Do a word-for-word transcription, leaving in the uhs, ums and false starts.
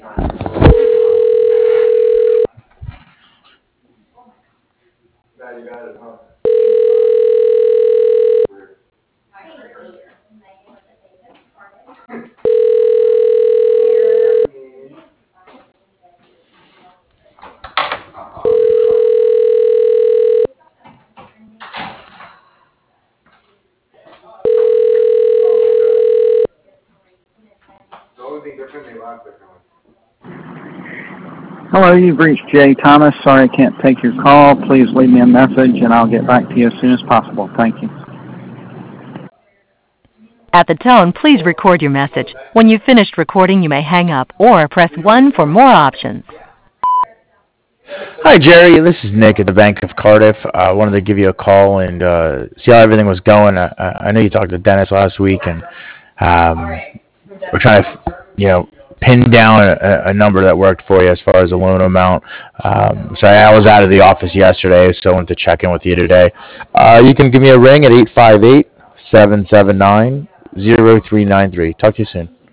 Hello, you've reached Jay Thomas. Sorry I can't take your call. Please leave me a message and I'll get back to you as soon as possible. Thank you. At the tone, please record your message. When you've finished recording, you may hang up or press one for more options. Hi, Jerry. This is Nick at the Bank of Cardiff. I uh, wanted to give you a call and uh, see how everything was going. I, I know you talked to Dennis last week, and um, we're trying to, you know, pin down a, a number that worked for you as far as the loan amount. Um, so I was out of the office yesterday, so I wanted to check in with you today. Uh, you can give me a ring at eight five eight, seven seven nine, zero three nine three. Talk to you soon.